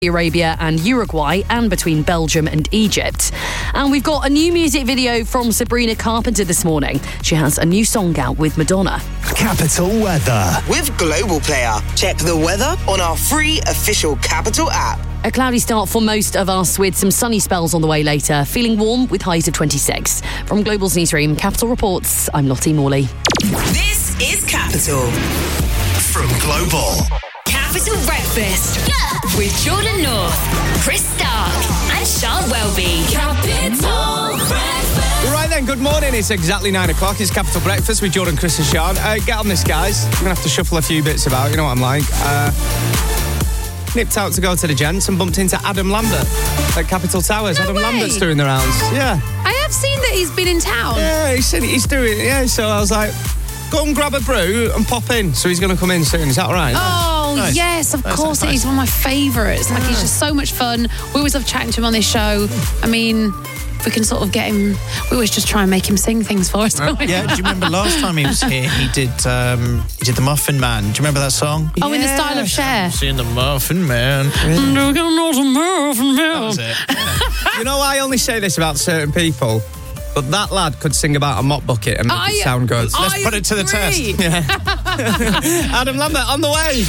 Arabia and Uruguay, and between Belgium and Egypt. And we've got a new music video from Sabrina Carpenter this morning. She has a new song out with Madonna. Capital Weather. With Global Player. Check the weather on our free official Capital app. A cloudy start for most of us with some sunny spells on the way later. Feeling warm with highs of 26. From Global's newsroom, Capital Reports, I'm Lottie Morley. This is Capital. From Global. Capital Breakfast. Yeah. With Jordan North, Chris Stark, and Sean Welby. Capital Breakfast. Right then, good morning. It's exactly 9 o'clock. It's Capital Breakfast with Jordan, Chris and Sean. Get on this, guys. I'm going to have to shuffle a few bits about. You know what I'm like. Nipped out to go to the gents and bumped into Adam Lambert at Capital Towers. No Adam way. Lambert's doing the rounds. Yeah. I have seen that he's been in town. Yeah, he said he's doing it. Yeah, so I was like, go and grab a brew and pop in. So he's going to come in soon. Is that all right? Oh, Nice. yes, of Nice, course nice. it is. One of my favourites. Like, he's just so much fun. We always love chatting to him on this show. I mean, if we can sort of get him, we always just try and make him sing things for us. don't we? Yeah, do you remember last time he was here, he did the Muffin Man. Do you remember that song? Oh, in the style of Cher. Seeing the Muffin Man. That was it. Yeah. You know, I only say this about certain people, but that lad could sing about a mop bucket and make it sound good. Let's put it to the test. Yeah. Adam Lambert on the way.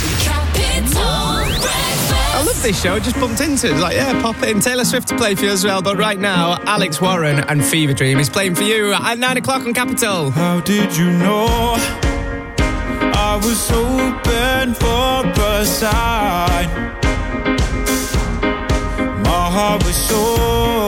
I love this show. Just bumped into it. It's like, yeah, pop it in. Taylor Swift to play for you as well. But right now, Alex Warren and Fever Dream is playing for you at 9 o'clock on Capital. How did you know I was hoping for a sign? My heart was so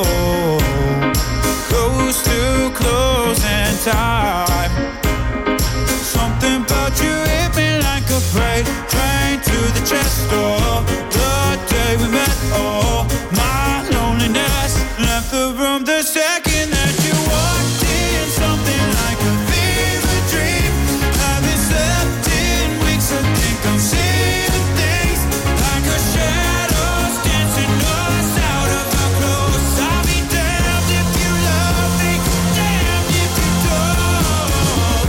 close to closing time. Something about you hit me like a freight train to the chest door. The day we met, oh, my loneliness left the room the second that you walked in. Something like a fever dream. Haven't slept in weeks. I think I'm seeing things like a shadows dancing us out of our clothes. I'll be damned if you love me, damned if you don't.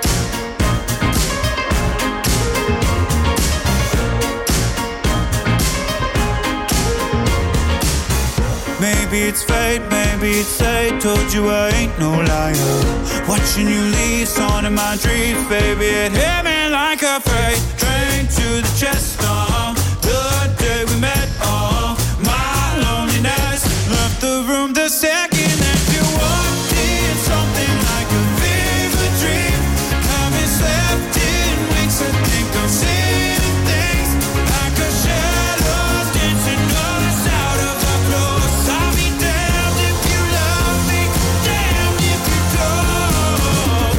Maybe it's fate, maybe it's fate. Told you I ain't no liar. Watching you leave on in my dreams, baby, it hit me like a freight train to the chest. The day we met, my loneliness left the room the second that you walked in. Something like a fever dream. Haven't slept in weeks. I think I'm seeing things like a shadows dancing us out of our clothes. I'll be damned if you love me, damned if you don't.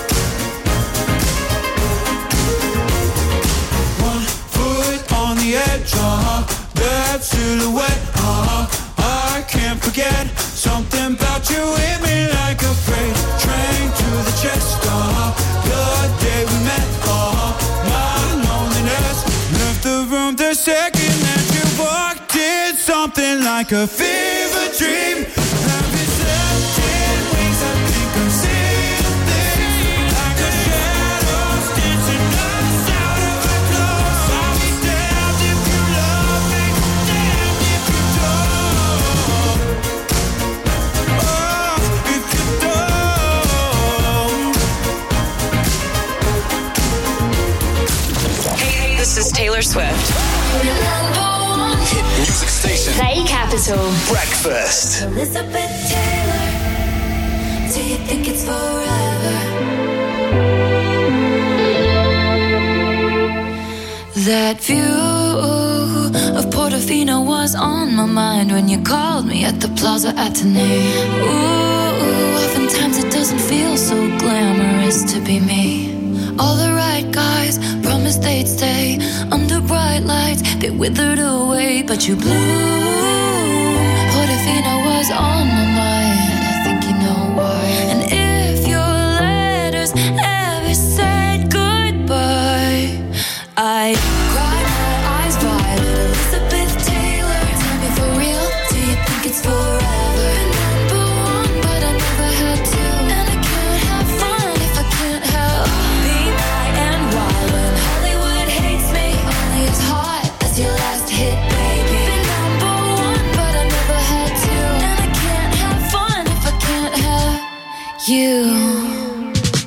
One foot on the edge, that silhouette, I can't forget. Something about you hit me like a freight train to the chest. The day we met, my loneliness left the room the second that you walked in. Something like a fever dream. Haven't slept in weeks. I think I'm seeing things like a shadows dancing us out of our clothes. I'll be damned if you love me, damned if you don't. Oh, if you don't. Hey, this is Taylor Swift. Hit music station. Play Capital. Breakfast. Elizabeth Taylor, do you think it's forever? That view of Portofino was on my mind when you called me at the Plaza Athénée. Ooh, oftentimes it doesn't feel so glamorous to be me. All the right guys promised they'd stay under bright lights. They withered away, but you blew. Portofino was on my mind. I think you know why. And if your letters ever said goodbye, I cried my eyes violet. Elizabeth Taylor, tell me for real, do you think it's forever? Number one, but I never had to. And I can't have fun if I can't help being high and wild. When Hollywood hates me, only as hot as your last hit, baby. Been you.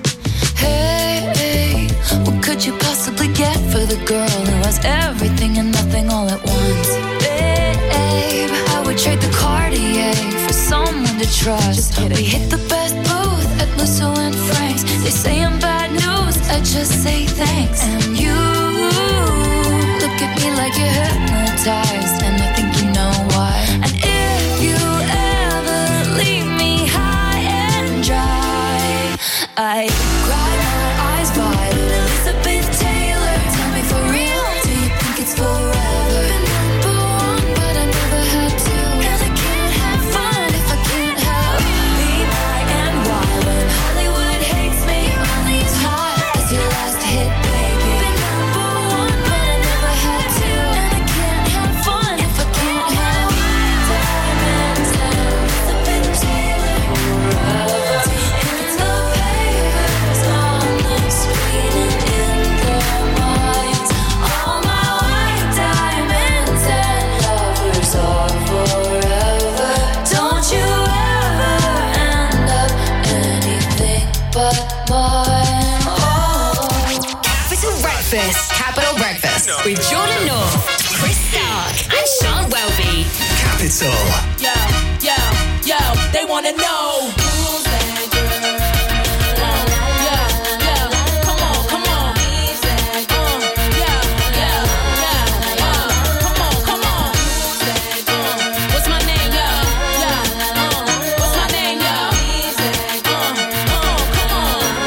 Hey, what could you possibly get for the girl who has everything and nothing all at once? Babe, I would trade the Cartier for someone to trust. We hit the best booth at Lucille and Frank's. They say I'm bad news, I just say thanks. And you look at me like you're hypnotized, and I think you know why. And if you ever leave me high and dry, I cry my eyes wide at Elizabeth Taylor. Tell me for real, do you think it's forever? Been number one, but I never had to. And I can't have fun if I can't have me, my, and why. When Hollywood hates me, only as hot as your last hit, baby. Been number one, but I never had to. And I can't have fun if I can't have diamonds and Elizabeth Taylor forever. It's the papers on the screen and in their minds. All my white diamonds and lovers are forever. Don't you ever end up anything but mine. Oh. Capital Breakfast with Jordan North, Chris Stark, and Sean Welby. Capital. Yo, they wanna know. Who's that girl? Come on. Come on. What's my name, what's my name, come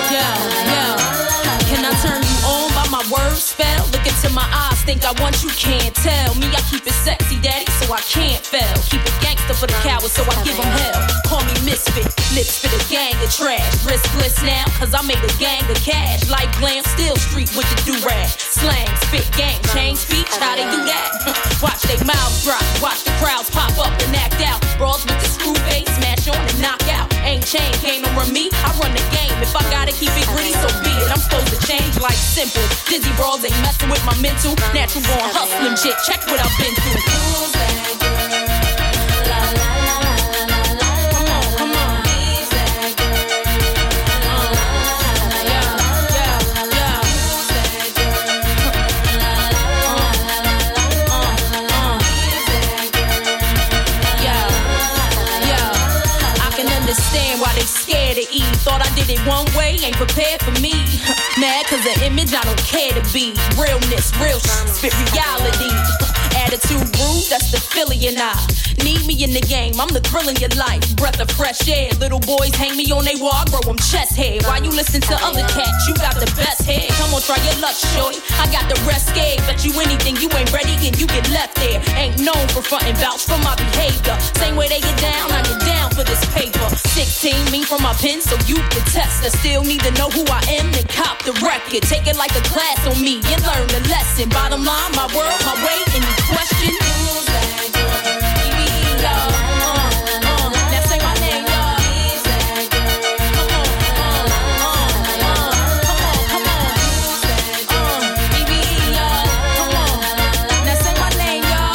on. Can I turn you on by my word spell? Look into my eyes, think I want you, can't tell. Me, I keep it sexy, daddy, so I can't fail. Keep it gangster for the cowards, so I give them hell. Call me misfit, lips for the gang of trash. Riskless now, cause I made a gang of cash. Like glam, still street with the do-rag. Slang, spit, gang, change speech, how they do that? Watch they mouths drop, watch the crowds pop up and act out. Brawls with the screw face, smash on and knock out. Ain't chain, can't no run me, I run the game. If I gotta keep it green, so be it. I'm supposed to change like simple. Dizzy brawls ain't messing with my mental. Natural born hustling shit, check what I've been through. Who's that girl? Come on. Who's that girl? I can understand why they scared to eat. Thought I did it one way, ain't prepared for me. Mad cause the image I don't care to be. Realness, real spit reality. Attitude rude, that's the Philly and I. Need me in the game, I'm the thrill in your life. Breath of fresh air, little boys hang me on they wall, I grow them chest hair. Why you listen to other cats? You got the best hair. Come on, try your luck, shorty. I got the rest scared. Bet you anything, you ain't ready and you get left there. Ain't known for frontin' vouch for my behavior. Same way they get down, I get down for this paper. 16, me from my pen, so you can test. I still need to know who I am and cop the record. Take it like a class on me and learn the lesson. Bottom line, my world, my way, any question? Who's that girl? Now say my name, y'all. Come on. BBE, y'all. Come on. Now say my name, y'all.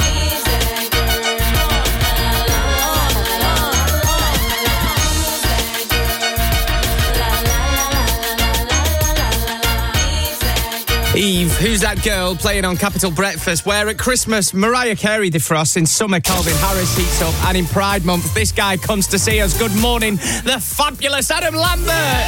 Eve, Who's That Girl, playing on Capital Breakfast, where at Christmas, Mariah Carey defrosts, in summer, Calvin Harris heats up, and in Pride Month, this guy comes to see us. Good morning, the fabulous Adam Lambert!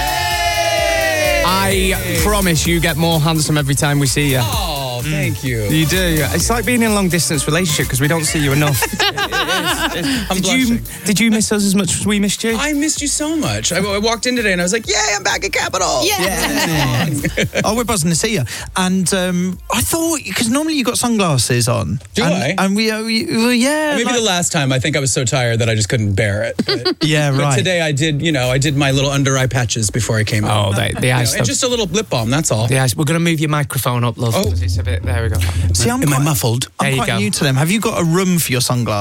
I promise you get more handsome every time we see you. Oh, thank you. You do. It's like being in a long-distance relationship because we don't see you enough. I'm blushing. Did you miss us as much as we missed you? I missed you so much. I walked in today and I was like, yay, I'm back at Capital. Yeah. Oh, we're buzzing to see you. And I thought, because normally you got sunglasses on. Do I? And we yeah. Maybe the last time I think I was so tired that I just couldn't bear it. But, yeah, right. But today I did my little under eye patches before I came out. Oh, the eye stuff. And just a little lip balm, that's all. The eyes. We're going to move your microphone up, love. Oh. It's a bit, there we go. See, Am I muffled? I'm quite new to them. Have you got a room for your sunglasses?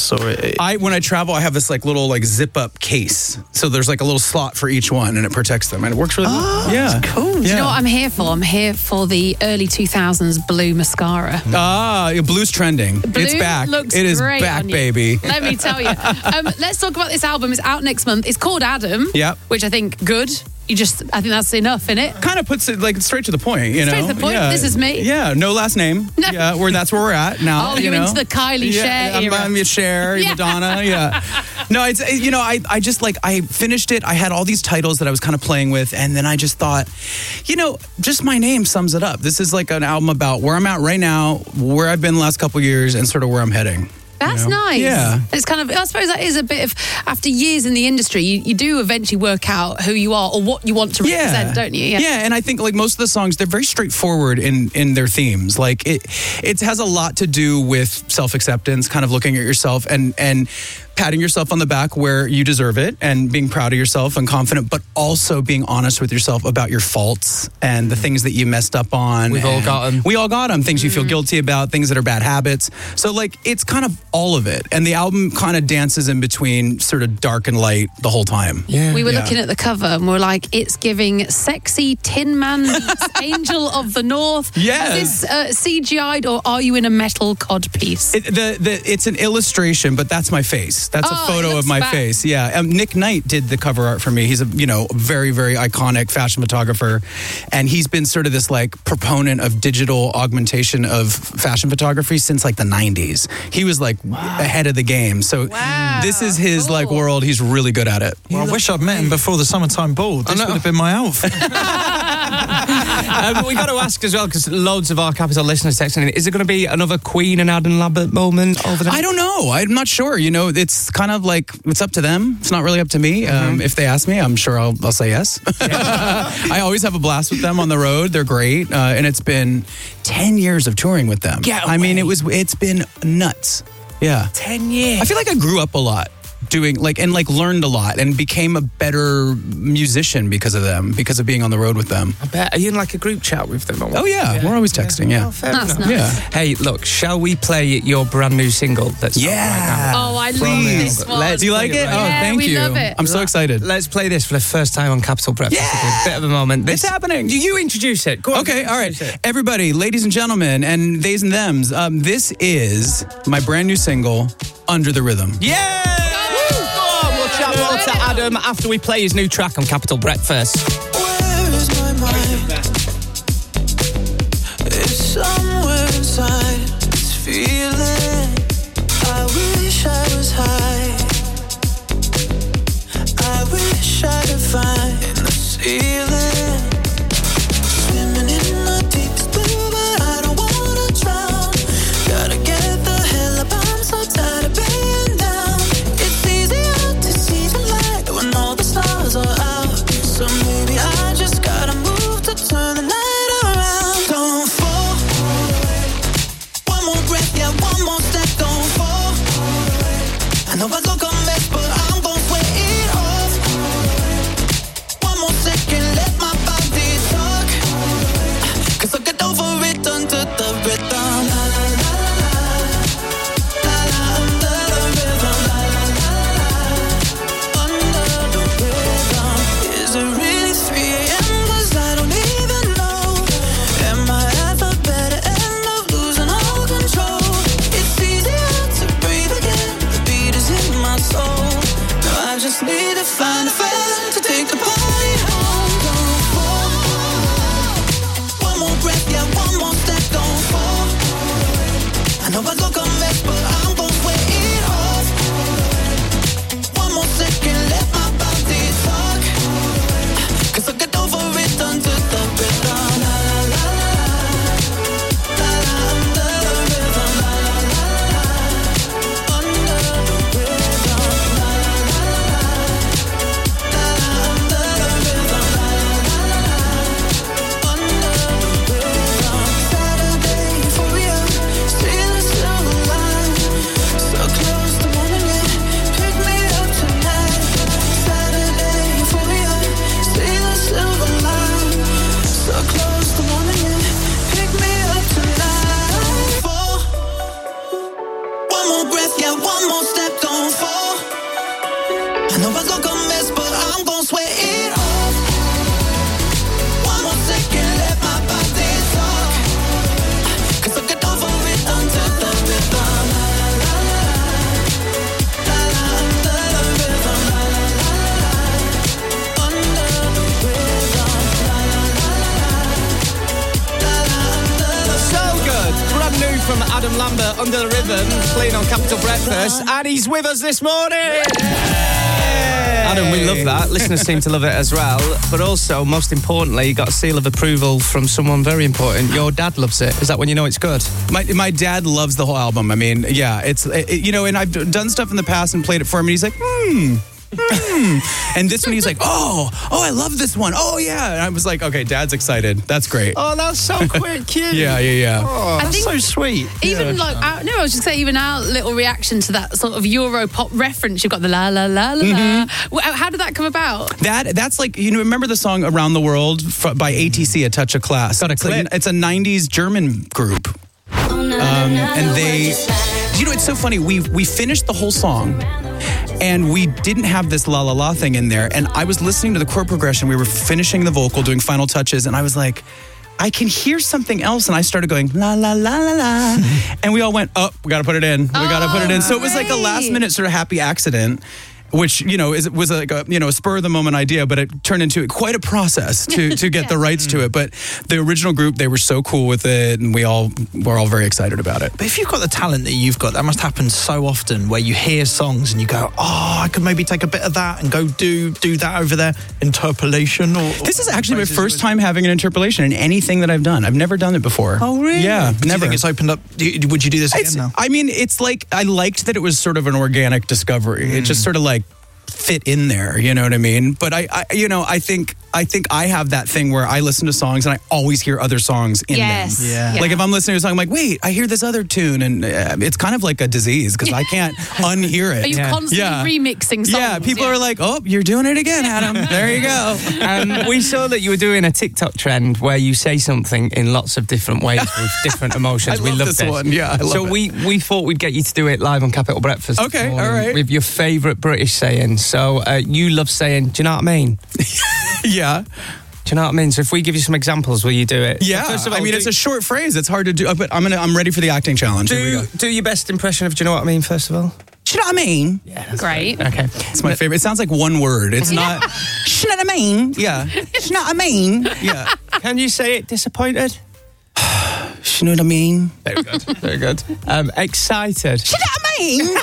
purse or When I travel, I have this like little like zip up case. So there's like a little slot for each one, and it protects them, and it works really well. Yeah, that's cool. Do you know what I'm here for? I'm here for the early 2000s blue mascara. Blue's trending. Blue it's back. looks It is great back, on you. baby. Let me tell you. Let's talk about this album. It's out next month. It's called Adam. Yep. Which I think good. I think that's enough, innit? Kind of puts it like straight to the point, you know. Straight to the point. Yeah. This is me. Yeah, no last name. No. Yeah, that's where we're at now. Oh, you're know? into the Kylie Cher era. I'm Cher, Yeah. Madonna. Yeah. No, it's I just like I finished it. I had all these titles that I was kind of playing with, and then I just thought, just my name sums it up. This is like an album about where I'm at right now, where I've been the last couple of years, and sort of where I'm heading. That's nice. Yeah. It's kind of, I suppose that is a bit of, after years in the industry, you do eventually work out who you are or what you want to represent, don't you? Yeah, and I think like most of the songs, they're very straightforward in their themes. Like it has a lot to do with self-acceptance, kind of looking at yourself and patting yourself on the back where you deserve it and being proud of yourself and confident, but also being honest with yourself about your faults and the things that you messed up on. We've all got them. We all got them. Things you feel guilty about, things that are bad habits. So like it's kind of all of it. And the album kind of dances in between sort of dark and light the whole time. Yeah. We were looking at the cover and we're like, it's giving sexy Tin Man meets Angel of the North. Yes. Is this CGI'd or are you in a metal cod piece? It's an illustration, but that's my face. That's a photo of my face. Yeah. Nick Knight did the cover art for me. He's a very, very iconic fashion photographer. And he's been sort of this like proponent of digital augmentation of fashion photography since like the 90s. He was like ahead of the game. So this is his like world. He's really good at it. Well, I wish I'd met him before the summertime ball. This would have been my outfit. We got to ask as well, because loads of our Capital listeners texting in, is it going to be another Queen and Adam Lambert moment over there? I don't know. I'm not sure. It's kind of like, it's up to them. It's not really up to me. If they ask me, I'm sure I'll say yes. I always have a blast with them on the road. They're great. And it's been 10 years of touring with them. I mean, it's been nuts. Yeah. 10 years. I feel like I grew up a lot doing learned a lot and became a better musician because of them, because of being on the road with them. I bet. Are you in like a group chat with them? Oh yeah. We're always texting. Yeah. Oh, fair That's enough. nice. Yeah. Hey, look, shall we play your brand new single that's out right now? Oh, I love this one. Do you like it? Yeah, Oh, thank we you. love it. I'm so excited. Let's play this for the first time on Capital Breakfast. Yeah! A bit of a moment. It's happening. You introduce it. Go on. Okay, all right. Introduce it. Everybody, ladies and gentlemen, and theys and thems, this is my brand new single, Under the Rhythm. Yeah! Go on, we'll chat more to Adam after we play his new track on Capital Breakfast. Where is my mind? It's somewhere inside this feeling. I wish I was high. I wish I could find the ceiling. Swimming in the deepest blue, but I don't wanna drown. Gotta get the hell up, I'm so tired of being down. It's easier to see the light when all the stars are out. So maybe I just gotta move to turn Yeah, one more step, don't fall. I know I look a mess, but I'm gon' sweat it off. One more second, let my body talk. 'Cause I get over it until the rhythm. La la la la la la la rhythm. La la la la under the rhythm. La la la la. So good. Brand new from Adam Lambert, Under the Rhythm, playing on Capital Breakfast, and he's with us this morning. Adam, we love that. Listeners seem to love it as well. But also, most importantly, you got a seal of approval from someone very important. Your dad loves it. Is that when you know it's good? My dad loves the whole album. I mean, yeah, and I've done stuff in the past and played it for him, and he's like, And this one, he's like, oh, I love this one. Oh, yeah. And I was like, okay, Dad's excited. That's great. Oh, that's so quick, cute. Yeah. Oh, that's so sweet. Even I was just saying, even our little reaction to that sort of Euro pop reference, you've got the la la la la la. How did that come about? That's like, remember the song Around the World by ATC, A Touch of Class? It's a 90s German group. And they, it's so funny. We finished the whole song. And we didn't have this la la la thing in there. And I was listening to the chord progression. We were finishing the vocal, doing final touches. And I was like, I can hear something else. And I started going la la la la la. And we all went, oh, we got to put it in. We got to put it in. So it was like a last minute sort of happy accident, which, was like a spur of the moment idea, but it turned into quite a process to get the rights to it. But the original group, they were so cool with it, and we're all very excited about it. But if you've got the talent that you've got, that must happen so often where you hear songs and you go, oh, I could maybe take a bit of that and go do that over there. Interpolation. This is actually my first time having an interpolation in anything that I've done. I've never done it before. Oh, really? Yeah, never. Do you think it's opened up? Would you do this again now? I mean, it's like, I liked that it was sort of an organic discovery. It just sort of like fit in there, you know what I mean? But I think I have that thing where I listen to songs and I always hear other songs in them. Yeah. Like if I'm listening to a song, I'm like, wait, I hear this other tune, and it's kind of like a disease because I can't unhear it. Are you constantly remixing songs? Yeah, people are like, oh, you're doing it again, Adam. There you go. We saw that you were doing a TikTok trend where you say something in lots of different ways with different emotions. I love this one. Yeah, I love so it. we thought we'd get you to do it live on Capital Breakfast. Okay, all right. With your favourite British saying. So you love saying, do you know what I mean? Yeah. Do you know what I mean? So if we give you some examples, will you do it? Yeah. First of all, it's a short phrase. It's hard to do, but I'm ready for the acting challenge. Here we go. Do your best impression of do you know what I mean, first of all? Do you know what I mean? Yeah, that's great. Okay. It's my favorite. It sounds like one word. It's not, do you know what I mean? Yeah. Do you know what I mean? Yeah. Can you say it disappointed? Do you know what I mean? Very good. Very good. Excited. Do you know what I mean?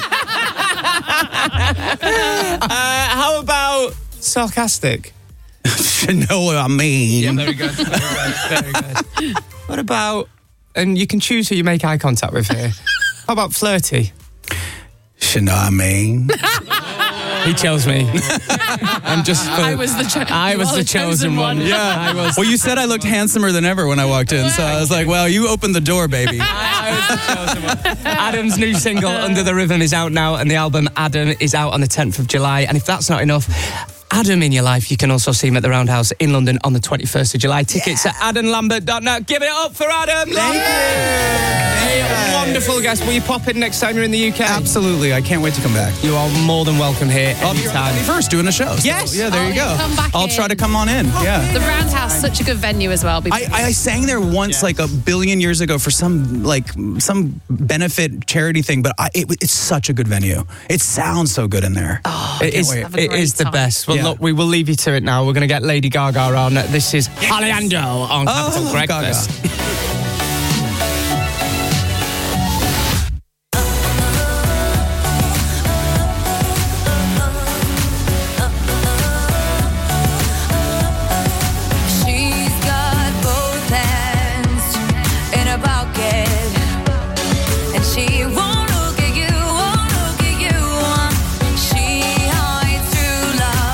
How about sarcastic? You know what I mean? Yeah, very good. Very good. What about, and you can choose who you make eye contact with here. How about flirty? You know what I mean? He chose me. I'm just. I was the chosen one. Yeah, I was. Well, you said I looked handsomer than ever when I walked in, so I was like, well, you opened the door, baby. I was the chosen one. Adam's new single, Under the Rhythm, is out now, and the album Adam is out on the 10th of July. And if that's not enough, Adam in your life, you can also see him at the Roundhouse in London on the 21st of July. Tickets at adamlambert.net. Give it up for Adam. Thank you. Wonderful guest. Will you pop in next time you're in the UK? Absolutely. I can't wait to come back. You are more than welcome here anytime. First doing a show. So, yes. Yeah, there you go. Come back I'll try to come on in. Yeah. The Roundhouse, such a good venue as well. I sang there once, like a billion years ago, for some benefit charity thing, but it's such a good venue. It sounds so good in there. Oh, it is the best. Well, look, we will leave you to it now. We're going to get Lady Gaga on. This is Alejandro on Capital Breakfast.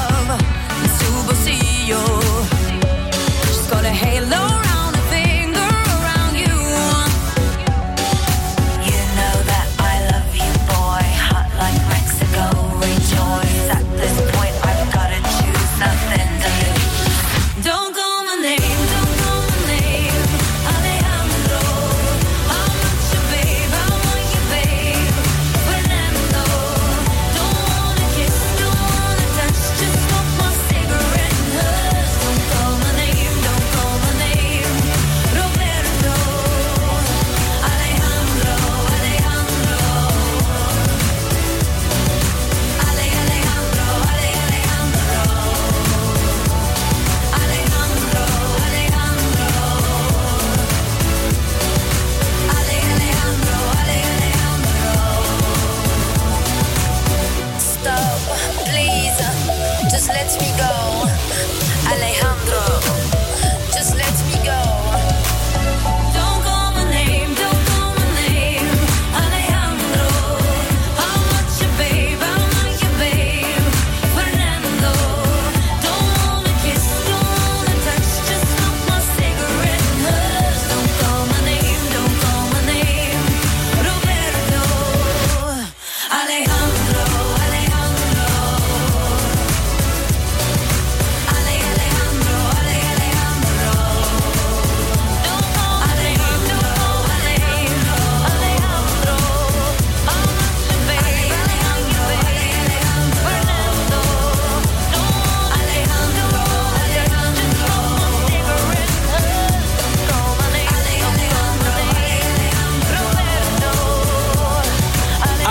Halo round her finger.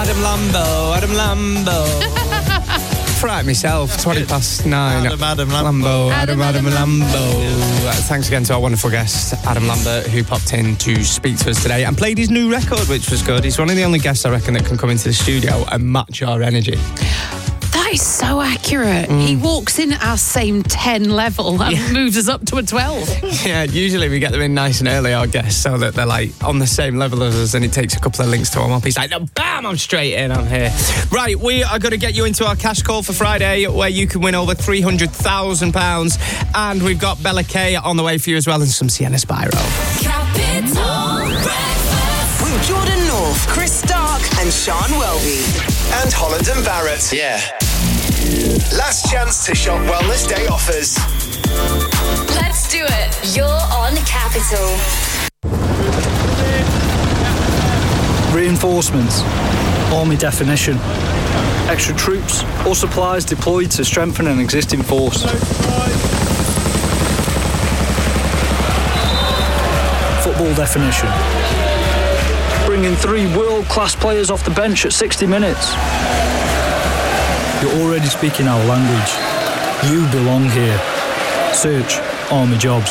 Adam Lambo. Fright myself, 9:20. Adam Lambo. Thanks again to our wonderful guest, Adam Lambert, who popped in to speak to us today and played his new record, which was good. He's one of the only guests, I reckon, that can come into the studio and match our energy. That is so accurate. He walks in at our same 10 level and moves us up to a 12. Yeah, usually we get them in nice and early, our guests, so that they're like on the same level as us, and it takes a couple of links to warm up. He's like, bam, I'm straight in, I'm here. Right, we are going to get you into our cash call for Friday, where you can win over £300,000. And we've got Bella K on the way for you as well, and some Sienna Spyro. Capital Breakfast. With Jordan North, Chris Stark, and Sean Welby. And Holland and Barrett. Yeah. Last chance to shop Wellness Day offers. Let's do it. You're on Capital. Reinforcements, army definition, extra troops or supplies deployed to strengthen an existing force. Football definition, bringing 3 world-class players off the bench at 60 minutes. You're already speaking our language. You belong here. Search Army Jobs.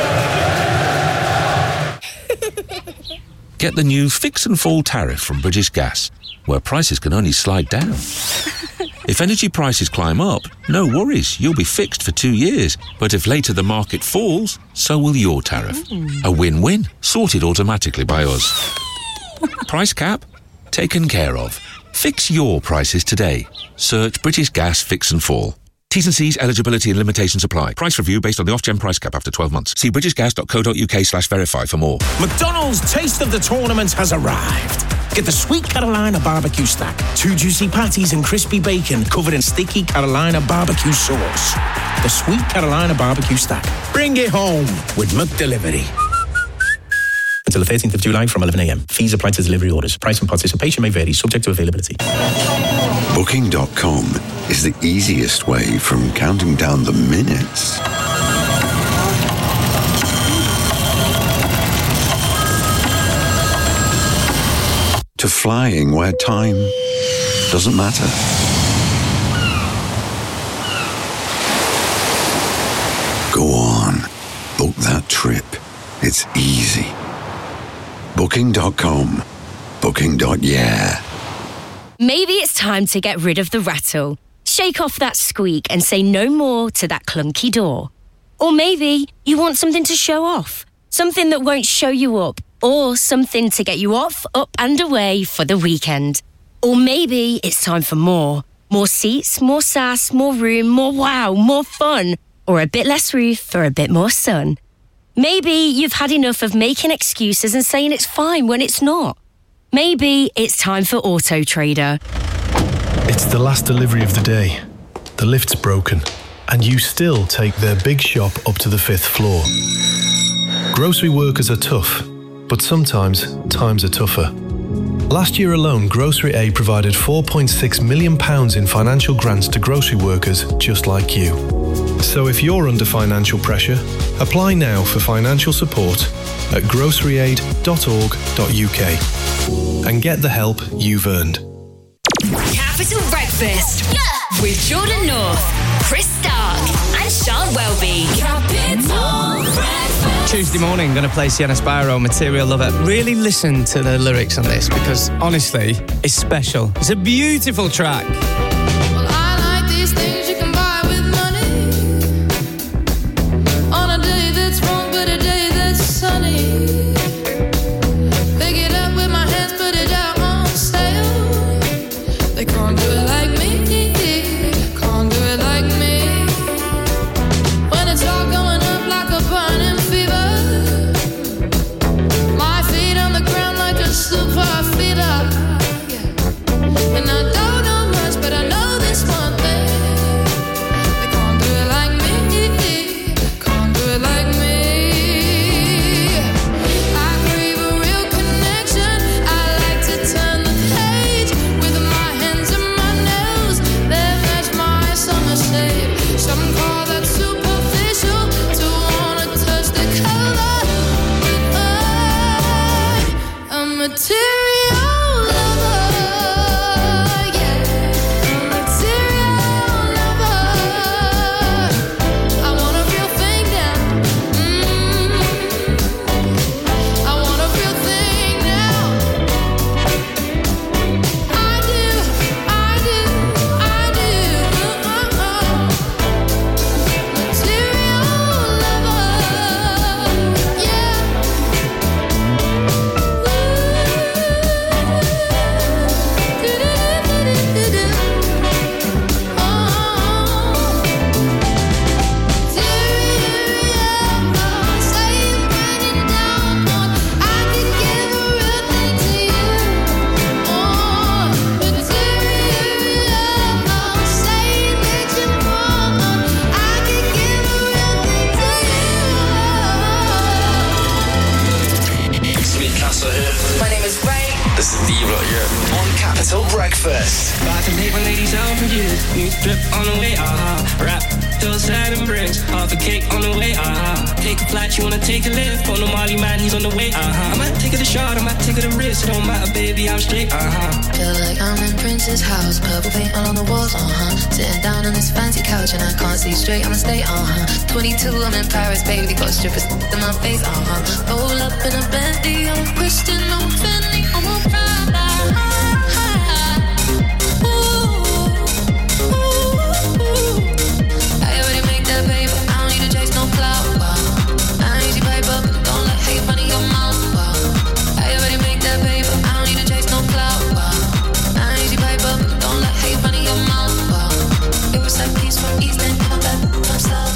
Get the new Fix and Fall tariff from British Gas, where prices can only slide down. If energy prices climb up, no worries, you'll be fixed for 2 years. But if later the market falls, so will your tariff. A win-win, sorted automatically by us. Price cap? Taken care of. Fix your prices today. Search British Gas Fix and Fall. T's and C's, eligibility and limitations apply. Price review based on the off-gen price cap after 12 months. See britishgas.co.uk/verify for more. McDonald's Taste of the Tournament has arrived. Get the Sweet Carolina Barbecue Stack. 2 juicy patties and crispy bacon covered in sticky Carolina barbecue sauce. The Sweet Carolina Barbecue Stack. Bring it home with McDelivery. Until the 13th of July from 11 a.m. Fees apply to delivery orders. Price and participation may vary, subject to availability. Booking.com is the easiest way from counting down the minutes to flying where time doesn't matter. Go on, book that trip. It's easy. Booking.com. Booking.yeah. Maybe it's time to get rid of the rattle. Shake off that squeak and say no more to that clunky door. Or maybe you want something to show off. Something that won't show you up. Or something to get you off, up and away for the weekend. Or maybe it's time for more. More seats, more sass, more room, more wow, more fun. Or a bit less roof for a bit more sun. Maybe you've had enough of making excuses and saying it's fine when it's not. Maybe it's time for Auto Trader. It's the last delivery of the day. The lift's broken, and you still take their big shop up to the 5th floor. Grocery workers are tough, but sometimes times are tougher. Last year alone, Grocery Aid provided £4.6 million in financial grants to grocery workers just like you. So if you're under financial pressure, apply now for financial support at groceryaid.org.uk and get the help you've earned. Capital Breakfast. Yeah. With Jordan North, Chris Stark, and Sean Welby. Capital Breakfast. Tuesday morning, going to play Sienna Spyro, Material Lover. Really listen to the lyrics on this because, honestly, it's special. It's a beautiful track. Well, I like these things you can buy with money. On a day that's wrong, but a day that's sunny. Pick it up with my hands, put it out on sale. They can't do it like me. Can't do it like me. When it's all going up like a burning fever. My feet on the ground like a super feeder. And I don't know much, but I know this one thing. They can't do it like me. Can't do it like me. I crave a real connection. I like to turn the page with my hands in my Breakfast. About to take my ladies out for years. New drip on the way, Rap, hillside and bricks. Half a cake on the way, Take a flight, you wanna take a lift. On the Molly man, he's on the way, I might take it a shot, I might take it a risk. It don't matter, baby, I'm straight, Feel like I'm in Prince's house. Purple paint all on the walls, Sitting down on this fancy couch and I can't see straight, I'ma stay, 22, I'm in Paris, baby. Got strippers in my face, Roll up in a Bentley, I'm Christian, I'm Fendi, I'm a Prada. I already make that paper, I don't need to chase no clout. I need you paper, don't let hate run in your mouth. I already make that paper, I don't need to chase no clout. I need you paper, don't let hate run in your mouth. It was like peace from East End, come back, I'm slow.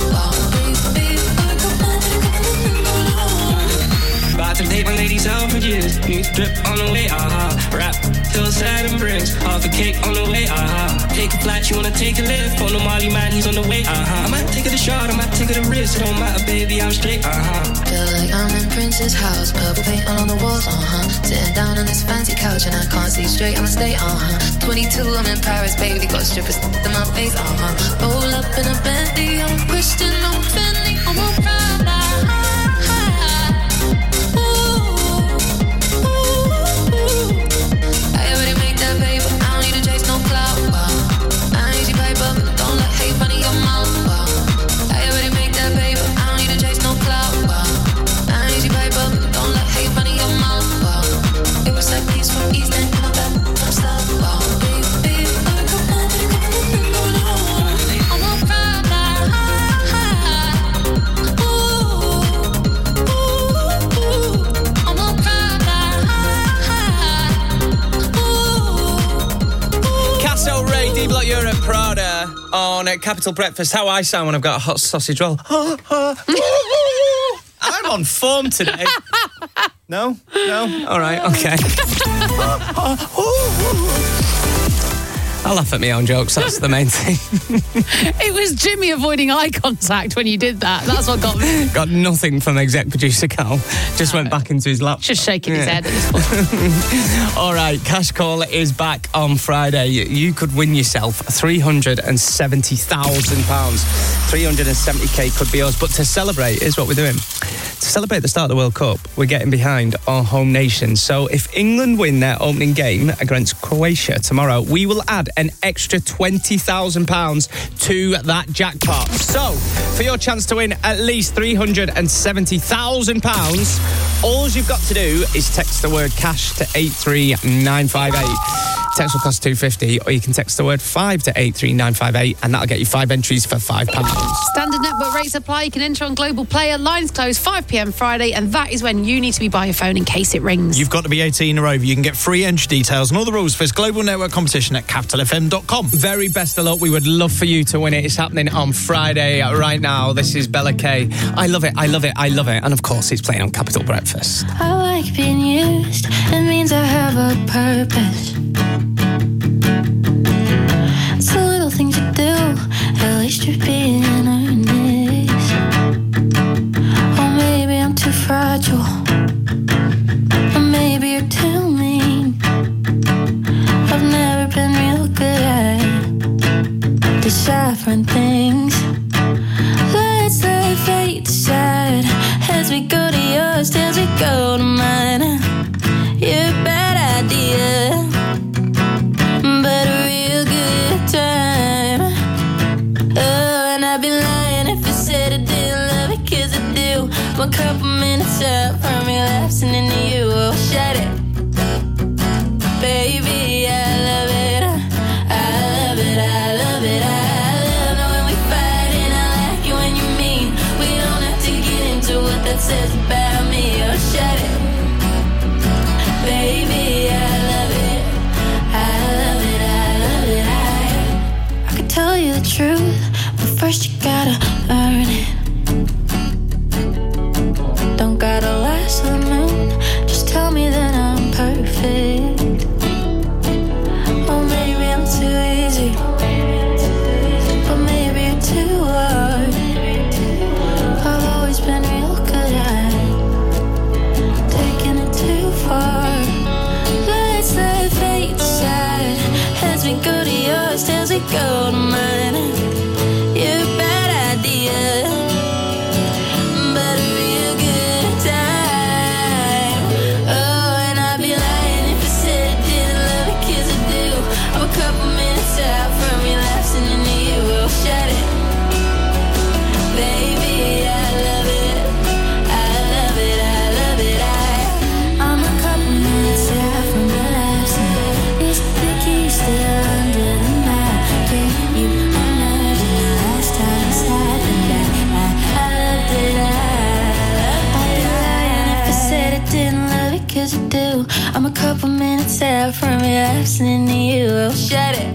About to take my ladies out for years. New drip on the way, Rap, hillside and bricks. Half a cake on the way, Take a flight, you wanna take a lift. On the Molly man, he's on the way, I might take it a shot, I might take it a risk. It don't matter, baby, I'm straight, Feel like I'm in Prince's house. Purple paint all on the walls, Sitting down on this fancy couch and I can't see straight, I'ma stay, 22, I'm in Paris, baby. Got strippers in my face, Roll up in a Bentley, I'm Christian, I'm Fendi, I'm a Prada. Europe Prada on Capital Breakfast. How I sound when I've got a hot sausage roll. I'm on form today. No? All right, okay. I laugh at my own jokes, that's the main thing. It was Jimmy avoiding eye contact when you did that. That's what got me. Got nothing from exec producer Cal. Just went back into his lap. Just shaking his head at this point. All right, Cash Call is back on Friday. You could win yourself £370,000. 370k could be yours. But to celebrate, here's what we're doing. To celebrate the start of the World Cup, we're getting behind our home nation. So if England win their opening game against Croatia tomorrow, we will add an extra £20,000 to that jackpot. So, for your chance to win at least £370,000, all you've got to do is text the word cash to 83958. Text will cost £2.50, or you can text the word 5 to 83958, and that'll get you 5 entries for £5. Standard network rates apply. You can enter on Global Player. Lines close 5 p.m. Friday, and that is when you need to be by your phone in case it rings. You've got to be 18 or over. You can get free entry details and all the rules for this global network competition at capitalfm.com. Very best of luck. We would love for you to win it. It's happening on Friday right now. This is Bella K. I love it. And of course, he's playing on Capital Breakfast. I like being used. It means I have a purpose. It's the little things you do. At least you're being earnest. Or maybe I'm too fragile. Or maybe you're too mean. I've never been real good at deciphering things. Let's let fate decide as we go to yours, as we go to mine. You're a bad idea, but a real good time. Oh, and I'd be lying if I said I didn't love it, 'cause I do. 1 couple minutes out from relapsing into you. Oh, shut it, baby, I love it. I love it, I love it, I love it when we fight, and I like it when you mean. We don't have to get into what that says about me. Oh, shut it, baby, I love it. I love it, I love it, I could tell you the truth, but first you gotta earn it. Don't gotta last to the moon, just tell me that I'm perfect. Or maybe I'm too easy, but maybe you're too hard. I've always been real good at cozy gold mine. You're a bad idea, but a real good time. Oh, and I'd be lying if I said I didn't love it, 'cause I do. I'm a couple minutes out from relapsing into you. Oh, shut it, baby, I love it. I love it, I love it. I'm a couple minutes out from relapsing. Is the key still under the mat? Can you imagine the last time it's happened? I loved it, I'd be lying if I said I didn't love it, 'cause I do. I'm a couple minutes out from relapsing into you. Oh, shut it,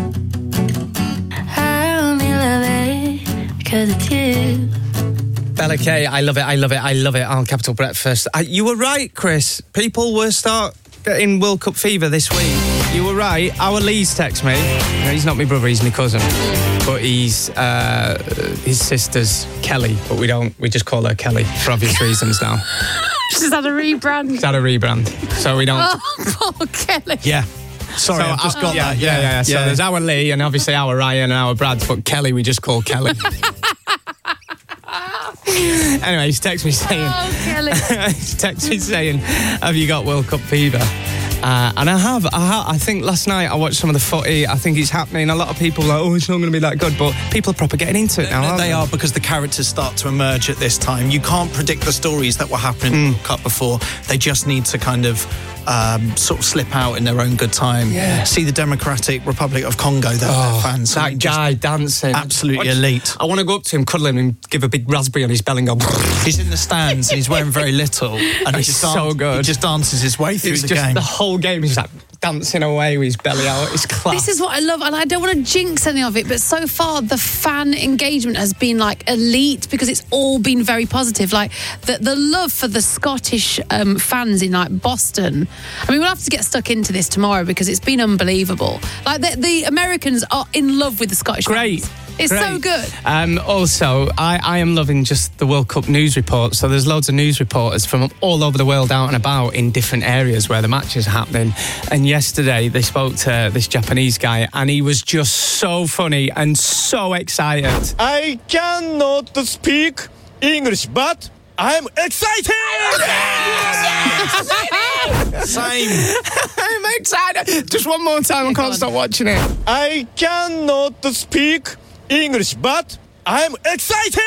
I only love it 'cause it's you. Bella K, I love it, I love it, I love it on Capital Breakfast. You were right, Chris. People will start getting World Cup fever this week. You were right. Our Lee's text me. No, he's not my brother, he's my cousin. But he's his sister's Kelly, but we just call her Kelly for obvious reasons now. She's had a rebrand. She's had a rebrand, so we don't... Oh, poor Kelly. Yeah. Sorry, I've just got that. Yeah. So there's our Lee and obviously our Ryan and our Brad, but Kelly we just call Kelly. Anyway, he's texted me saying... Oh, Kelly. He's texted me saying, have you got World Cup fever? And I have. I think last night I watched some of the footy. I think it's happening. A lot of people are like, oh, it's not going to be that good. But people are proper getting into it now, aren't They are, because the characters start to emerge at this time. You can't predict the stories that were happening in the World Cup before. They just need to kind of sort of slip out in their own good time. Yeah. See the Democratic Republic of Congo, their fans. That guy dancing. Absolutely elite. I want to go up to him, cuddle him and give a big raspberry on his belly and go... He's in the stands and he's wearing very little. And he's so good. He just dances his way through the game. The whole game, he's like dancing away with his belly out. It's class. This is what I love, and I don't want to jinx any of it, but so far the fan engagement has been like elite, because it's all been very positive. Like the love for the Scottish fans in like Boston. I mean, we'll have to get stuck into this tomorrow because it's been unbelievable. Like the Americans are in love with the Scottish fans. It's so good. Also, I am loving just the World Cup news reports. So there's loads of news reporters from all over the world out and about in different areas where the matches are happening. And yesterday they spoke to this Japanese guy and he was just so funny and so excited. I cannot speak English, but I'm excited! Same. I'm excited. Just one more time, I can't stop watching it. I cannot speak English, but I'm excited!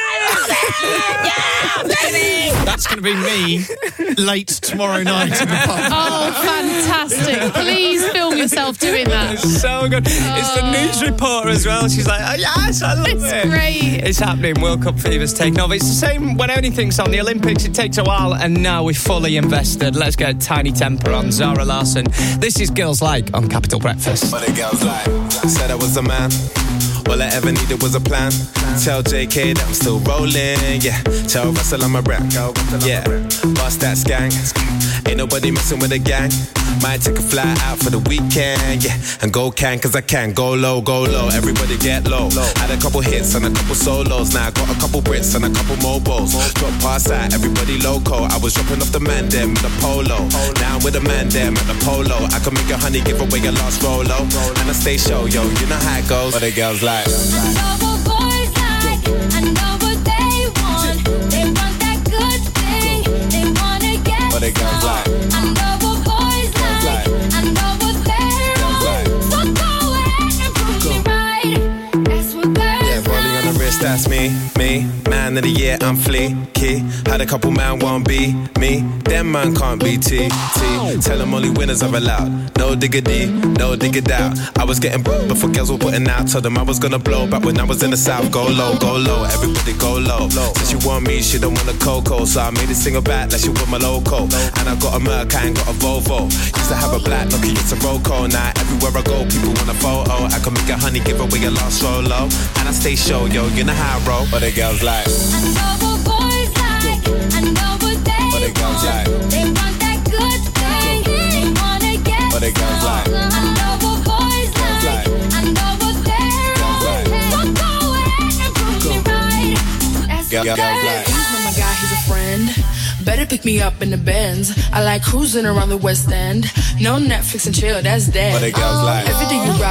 Yeah, baby! That's going to be me late tomorrow night in the pub. Oh, fantastic. Please film yourself doing that. It's so good. It's the news reporter as well. She's like, oh, yes, I love it. It's great. It's happening. World Cup fever's taking over. It's the same when anything's on the Olympics. It takes a while, and now we're fully invested. Let's get Tiny Temper on Zara Larsson. This is Girls Like on Capital Breakfast. What the girls like? Said I was a man. All I ever needed was a plan. Tell JK that I'm still rolling, yeah. Tell Russell I'm a rap, yeah. Bust that skank. Ain't nobody messing with a gang. Might take a fly out for the weekend, yeah. And go cause I can. Go low, everybody get low. Had a couple hits and a couple solos. Now I got a couple Brits and a couple mobiles. Drop past out, everybody loco. I was dropping off the man them with a polo. Now I'm with a man them at the polo. I can make a honey give away a lost Rolo. And I stay show, yo, you know how it goes. What the girls like? I know what boys like, I know what they want. They want that good thing, they wanna get what they girls like? I know what boys like, I know what they want. So go ahead and prove me right. That's what girls Yeah, rolling on the wrist, that's me. Man of the year, I'm fleeky. Had a couple man won't be me. Them man can't be T. Tell them only winners are allowed. No diggity, no digger doubt. I was getting before girls were putting out. Told them I was gonna blow back when I was in the south. Go low, everybody go low. Said she want me, she don't want a cocoa. So I made it single back like she want my loco. And I got a Merc, I ain't got a Volvo. Used to have a black Nokia, it's a Roco. Now everywhere I go, people want a photo. I can make a honey, give away a lost Rolo. And I stay show, yo, you know how I roll. What the girls like? I know what boys like, I know what they girls want. like? They want that good thing, they wanna get What the girls like? I know what boys like, I know what they want. So go ahead and prove me right. That's what girls like. He's not my guy, he's a friend. Better pick me up in the Benz. I like cruising around the West End. No Netflix and chill, that's dead. What the girls like? Every day you ride with your friends.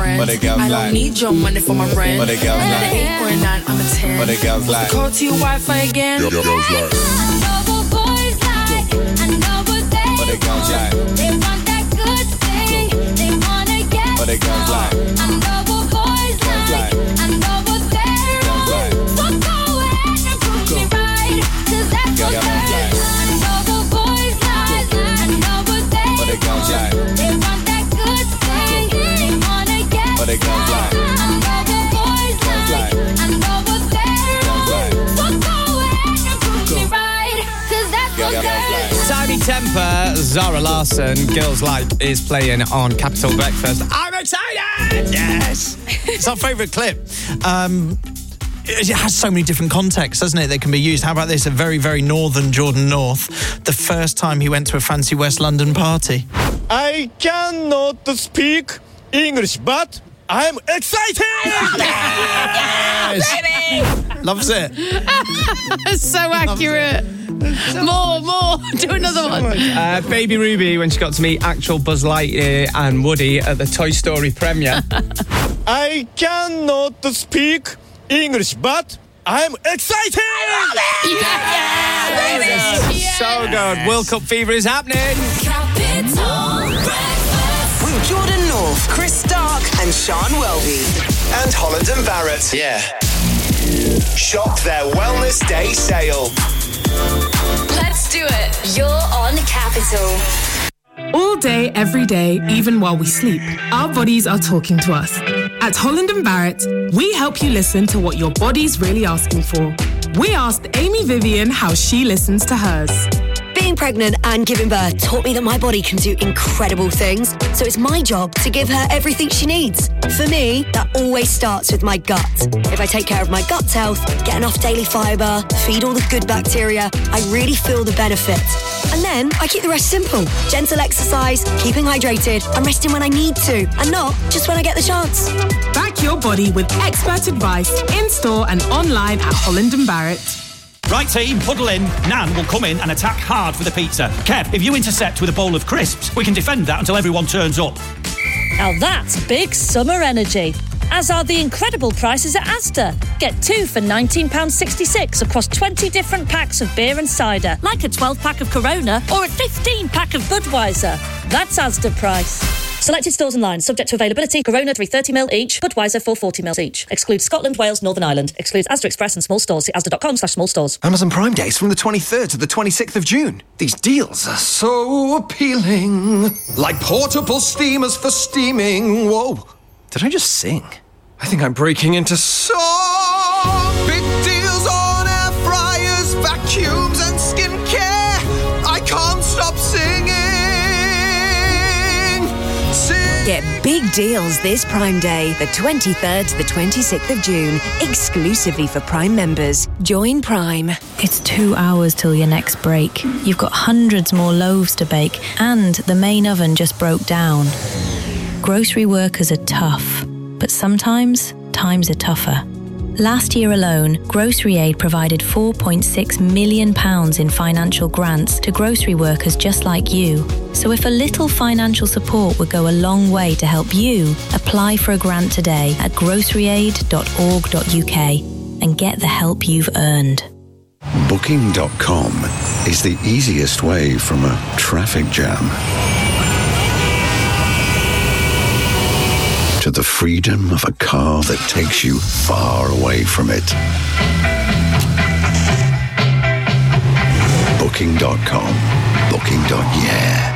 friend. But the girls I like. don't need your money for my rent. But the girls I'm like. an 8 or a 9, I'm a 10. But the girls like. Call to your Wi-Fi again. Girls like. But the girls like. They want that good thing. They wanna get But the girls like. I know what boys like. I know what they're on. So go ahead and prove me right. 'Cause that's what they like. I know what boys like. I know what they're But the girls like. They want that good thing. They wanna get But the girls like. I know what boys like. I know what they're on. So go ahead and prove me right. 'Cause that's what they like. Tiny Temper, Zara Larsson, Girls Like is playing on Capital Breakfast. I'm excited! Yes. It's our favourite clip. It has so many different contexts, doesn't it, that can be used. How about this? A very, very northern Jordan North. The first time he went to a fancy West London party. I cannot speak English, but I'm excited! Yes! Loves it. So accurate. More. Do another one. Baby Ruby, when she got to meet actual Buzz Lightyear and Woody at the Toy Story premiere. I cannot speak English, but I'm excited! So good. World Cup fever is happening. Capital Breakfast. With Jordan North, Chris Stark, and Sean Welby. And Holland and Barrett. Yeah. Shop their Wellness Day sale. Let's do it. You're on Capital. All day, every day, even while we sleep, our bodies are talking to us. At Holland & Barrett, we help you listen to what your body's really asking for. We asked Amy Vivian how she listens to hers. Being pregnant and giving birth taught me that my body can do incredible things, so it's my job to give her everything she needs. For me, that always starts with my gut. If I take care of my gut health, get enough daily fibre, feed all the good bacteria, I really feel the benefit. And then I keep the rest simple. Gentle exercise, keeping hydrated, and resting when I need to, and not just when I get the chance. Back your body with expert advice in-store and online at Holland & Barrett. Right team, huddle in. Nan will come in and attack hard for the pizza. Kev, if you intercept with a bowl of crisps, we can defend that until everyone turns up. Now that's big summer energy. As are the incredible prices at Asda. Get 2 for £19.66 across 20 different packs of beer and cider, like a 12-pack of Corona or a 15-pack of Budweiser. That's Asda price. Selected stores and lines, subject to availability. Corona 330ml each, Budweiser 440ml each. Excludes Scotland, Wales, Northern Ireland. Excludes Asda Express and small stores. See asda.com/small stores. Amazon Prime Days from the 23rd to the 26th of June. These deals are so appealing. Like portable steamers for steaming. Whoa. Did I just sing? I think I'm breaking into song. Big deals on air fryers, vacuums and skincare. I can't stop singing. Get big deals this Prime Day, the 23rd to the 26th of June, exclusively for Prime members. Join Prime. It's 2 hours till your next break. You've got hundreds more loaves to bake, and the main oven just broke down. Grocery workers are tough, but sometimes times are tougher. Last year alone, Grocery Aid provided £4.6 million in financial grants to grocery workers just like you. So if a little financial support would go a long way to help you, apply for a grant today at groceryaid.org.uk and get the help you've earned. Booking.com is the easiest way from a traffic jam to the freedom of a car that takes you far away from it. Booking.com. Booking.yeah.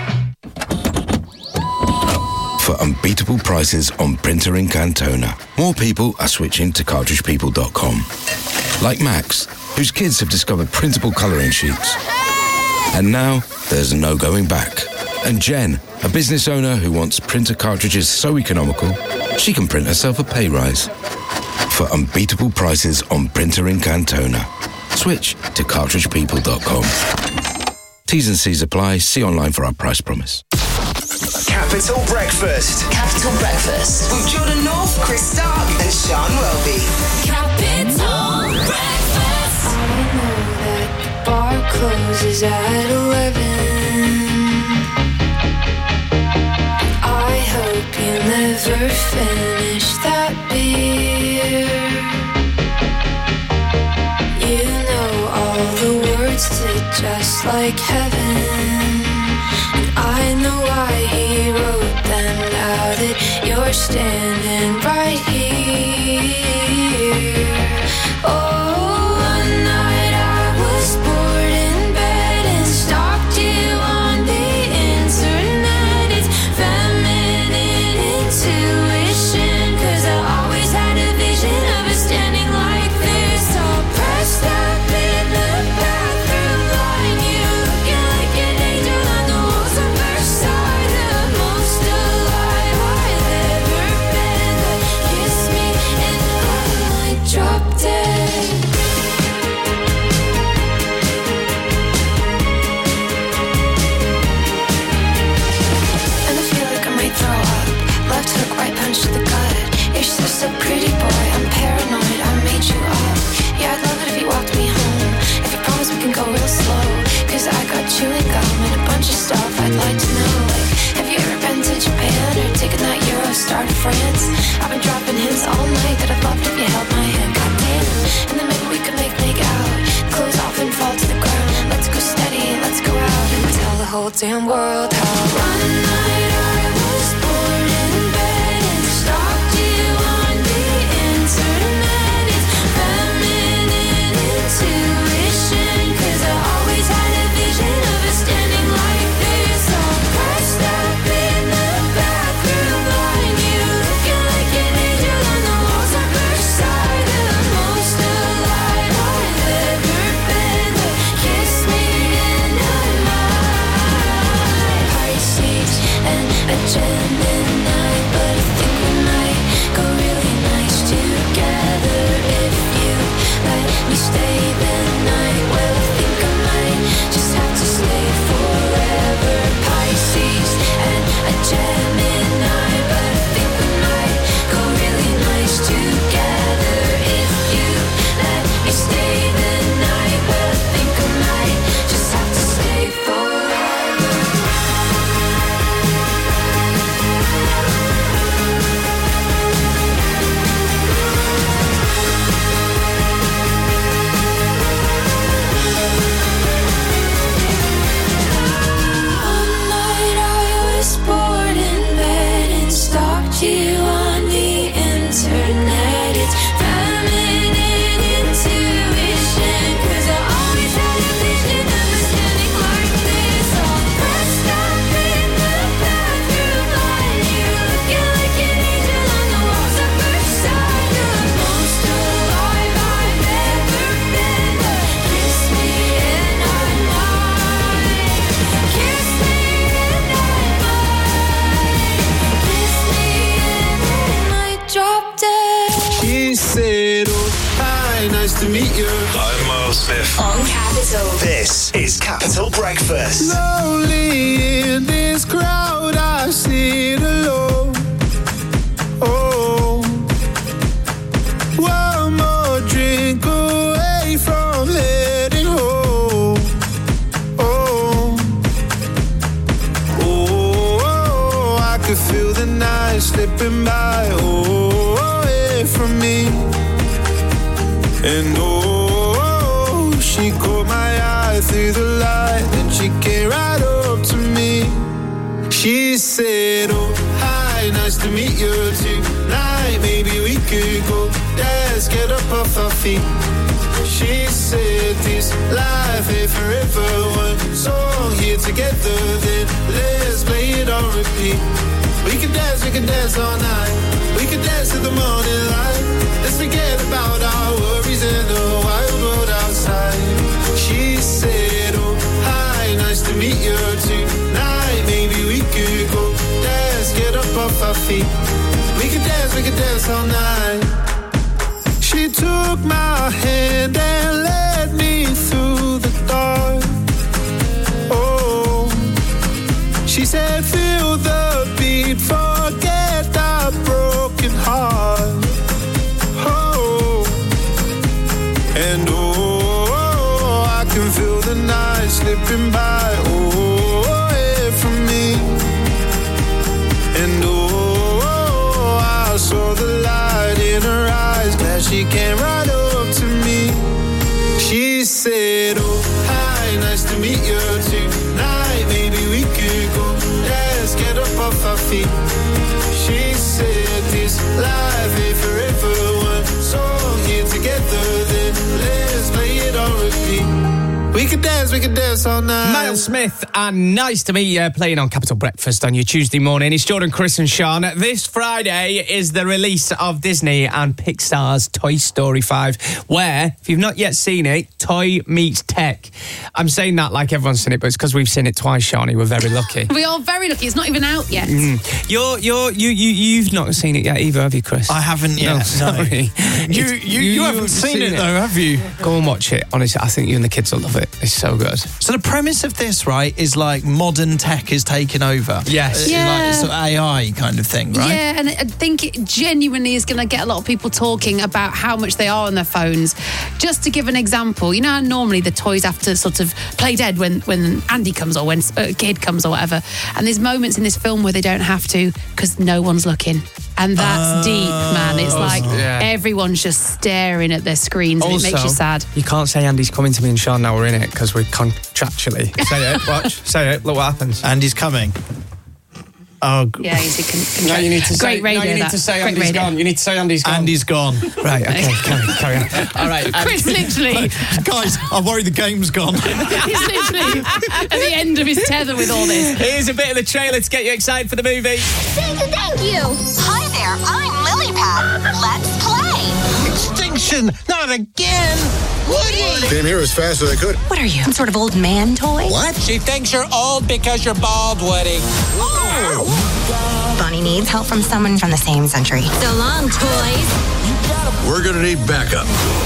For unbeatable prices on printer in Cantona, more people are switching to cartridgepeople.com. Like Max, whose kids have discovered printable colouring sheets. And now, there's no going back. And Jen, a business owner who wants printer cartridges so economical, she can print herself a pay rise. For unbeatable prices on printer in Cantona, switch to cartridgepeople.com. T's and C's apply. See online for our price promise. Capital Breakfast. Capital Breakfast. With Jordan North, Chris Stark, and Sean Welby. Capital Breakfast. I know that the bar closes at 11. I hope you never finish that beer. You know all the words to Just Like Heaven, and I know why he wrote them. Now that you're standing right here. Oh, one night I was bored in bed and stalked you on the internet. It's feminine intuition, 'cause I always had a vision of us standing like this, all pressed up in the bathroom line. You looking like an angel on the walls of Versailles, the most alive I've ever been. But kiss me and I might drop dead. And I feel like I might throw up. Left hook, right punch to the gut. You're so pretty, boy. I'm paranoid. I made you up. Yeah, I'd love it if you walked me home. If you promise we can go real slow, 'cause I got chewing gum and a bunch of stuff I'd like to know. Like, have you ever been to Japan or taken that Eurostar to France? I've been dropping hints all night that I'd love it if you held my hand. Goddamn. And then maybe we could make out. Close off and fall to the ground. Let's go steady. Let's go out and tell the whole damn world how one night I was bored in bed and stalked you on the internet. It's feminine intuition, 'cause I always had a vision of us standing like this, all pressed up in the bathroom line. You looking like an angel on the walls of Versailles, the most alive I've ever been. But kiss me and I might. Pisces and a Gemini, but I think we might go really nice together if you let me stay the night. Well, I think I might just have to stay forever. Pisces and a Gemini, but I think we might go really nice together if you let me stay the night. Well, I think I might just have to stay forever. One night I was bored in bed and stalked you on the internet. It's feminine intuition, 'cause I always had a vision of us standing like this, all pressed up in the bathroom line. You looking like an angel on the walls of Versailles, the most alive I've ever been. But kiss me and I might. Kiss me and I might. Kiss me and I might drop dead. She said, oh, hi, nice to meet you. I'm Miles Smith. On Capital. This is Capital Breakfast. Lonely in this crowd, I sit alone. Oh, one more drink away from heading home. Oh, oh, I could feel the night slipping by. Oh, away from me. And oh, she caught my eye through the light, and she came right up to me. She said, oh, hi, nice to meet you tonight. Maybe we could go dance, get up off our feet. She said, this life ain't forever. One song here together, then let's play it on repeat. We can dance all night. We can dance to the morning light. Let's forget about our worries in the wild world outside. She said, oh, hi, nice to meet you tonight. Maybe we could go dance, get up off our feet. We can dance all night. She took my hand and led me through the dark. Oh, she said, feel the beat, forget that broken heart. Oh, and oh, I can feel the night slipping by. Oh, away from me. And oh, saw the light in her eyes. Glad she came right up to me. She said, oh, hi, nice to meet you tonight. Maybe we could go, let's get up off our feet. She said, this life ain't forever one. So here together, then let's play it on repeat. We could dance all night. Miles Smith and Nice to Meet You, playing on Capital Breakfast on your Tuesday morning. It's Jordan, Chris and Sean. This Friday is the release of Disney and Pixar's Toy Story 5, where, if you've not yet seen it, toy meets tech. I'm saying that like everyone's seen it, but it's because we've seen it twice, Shawnee. We're very lucky. We are very lucky. It's not even out yet. You've not seen it yet either, have you, Chris? I haven't yet. No, sorry. You haven't seen it though, have you? Go and watch it. Honestly, I think you and the kids will love it. It's so good. So the premise of this, right, is like modern tech is taking over. Yes. Yeah. Like sort of AI kind of thing, right? Yeah, and I think it genuinely is going to get a lot of people talking about how much they are on their phones. Just to give an example, you know how normally the toys have to sort of play dead when Andy comes or when a kid comes or whatever. And there's moments in this film where they don't have to because no one's looking. And that's deep, man. It's like everyone's just staring at their screens and Also, it makes you sad. You can't say Andy's coming to me and Sean now we're in it because we're contractually. Say it, watch. Say it, look what happens. Andy's coming. Oh, yeah, he's a no, you need to say. Great radio, no, you need that. to say Great Andy's radio. gone. You need to say Andy's gone. Andy's gone. Right. Okay. Carry on. All right. Chris literally, Guys, I worry the game's gone. he's literally at the end of his tether with all this. Here's a bit of the trailer to get you excited for the movie. Thank you. Hi there, I'm Lilypad. Let's play. Extinction! Not again! Woody! Came here as fast as I could. What are you, some sort of old man toy? What? She thinks you're old because you're bald, Woody. Oh. Bonnie needs help from someone from the same century. So long, toys. We're gonna need backup.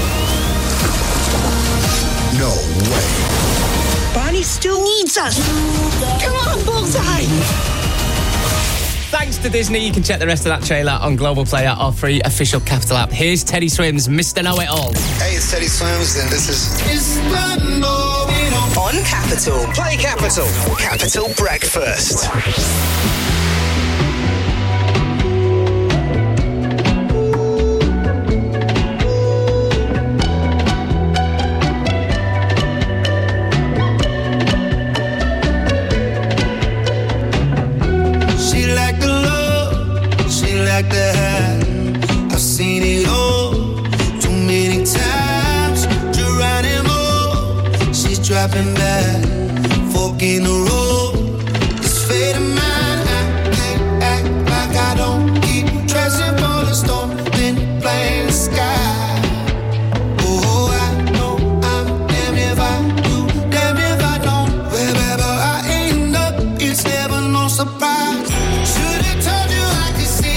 No way. Bonnie still needs us. Come on, Bullseye! Thanks to Disney, you can check the rest of that trailer on Global Player or free official Capital app. Here's Teddy Swims, Mr. Know-It-All. Hey, it's Teddy Swims, and this is... On Capital. Play Capital. Capital Breakfast. Like that, I've seen it all too many times. Geronimo, she's dropping back, fork in the road. This fate of mine, I can't act like I don't keep dressing for the storm, then playing the sky. Oh, I know I'm damned if I do, damned if I don't. Wherever I end up, it's never no surprise. Should've told you I could see.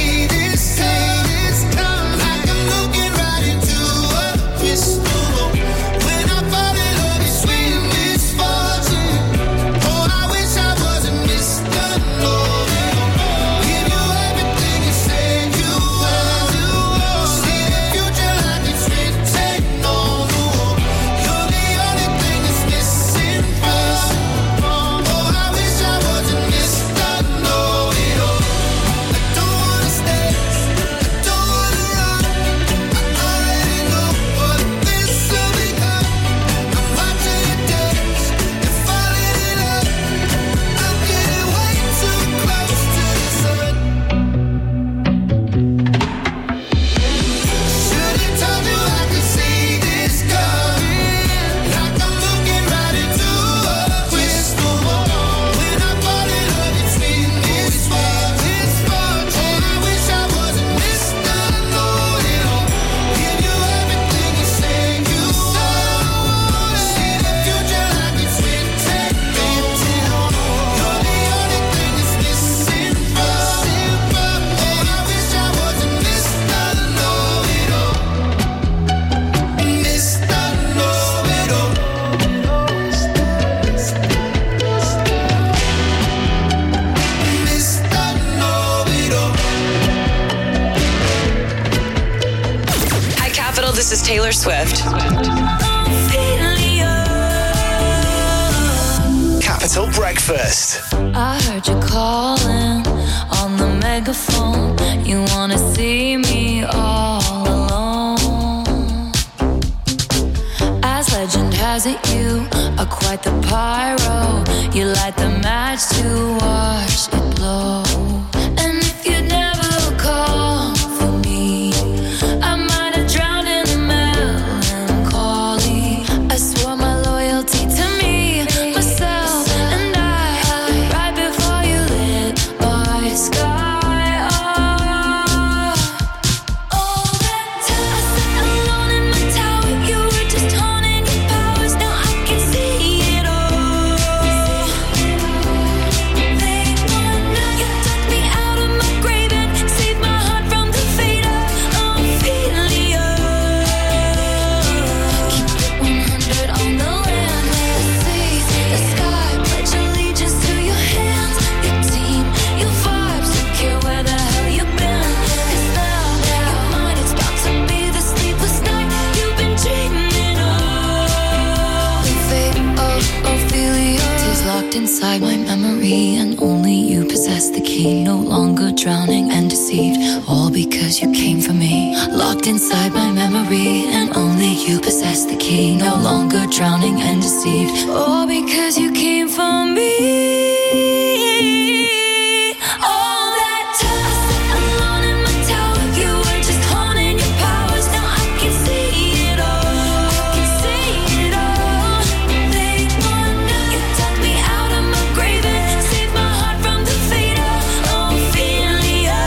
This is Taylor Swift. Capital Breakfast. I heard you calling on the megaphone. You wanna see me all alone. As legend has it, you are quite the pyro. You light the match to watch it blow. And if you'd never call for me, I might have drowned in the melancholy. I swore my loyalty to me, myself, and I, right before you lit my sky up. All that time I sat alone in my tower, you were just honing your powers. Now I can see it all. They wanna, you took me out of my grave and saved my heart from the fate of Ophelia. Keep it 100 on the land, the sea, the sky. Pledge allegiance to your hands, your team, your vibes. Don't care where the hell you've been. 'Cause now your mind is about to be the sleepless night you've been dreaming of. The fate of Ophelia. Tears locked inside my memory, and only you possess the key. No longer drowning and deceived, all because you came for me. Locked inside my memory, and only you possess the key. No longer drowning and deceived, all because you came for me. All that time I sat alone in my tower, you were just honing your powers. Now I can see it all. I can see it all. They wanna, you took me out of my grave and saved my heart from the fate of Ophelia.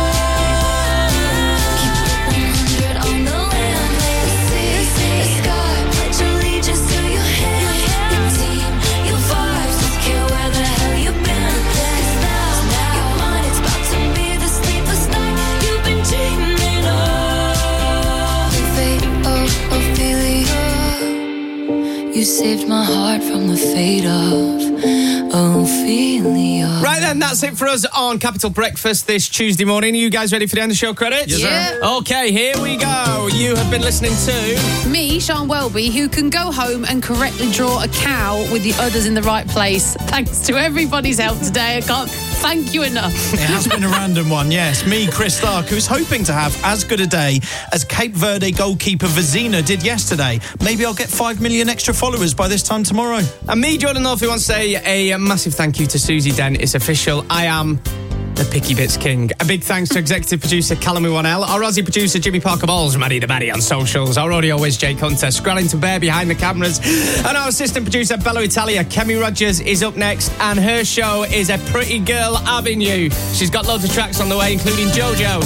Keep it 100 on the land, the sea, the sky. Pledge allegiance to your hands, your team, your vibes. Don't care where the hell you've been. 'Cause now your mind is about to be the sleepless night you've been dreaming of. The fate of Ophelia. You saved my heart from the fate of Ophelia. Right then, that's it for us on Capital Breakfast this Tuesday morning. Are you guys ready for the end of show credits? Yes, sir. Yeah. Okay, here we go. You have been listening to... Me, Sean Welby, who can go home and correctly draw a cow with the udders in the right place. Thanks to everybody's help today. I can't thank you enough. It has been a random one, yes. Me, Chris Stark, who's hoping to have as good a day as Cape Verde goalkeeper Vizina did yesterday. Maybe I'll get 5 million extra followers by this time tomorrow. And me, Jordan North, who wants to say a massive thank you to Susie Dent. It's official. I am the Picky Bits King. A big thanks to executive producer Callum Iwanel, our Aussie producer Jimmy Parker Balls, Maddie the Maddie on socials, our audio whiz Jake Hunter, Screllington Bear behind the cameras, and our assistant producer Bella Italia. Kemi Rogers is up next, and her show is A Pretty Girl Avenue. She's got loads of tracks on the way, including JoJo.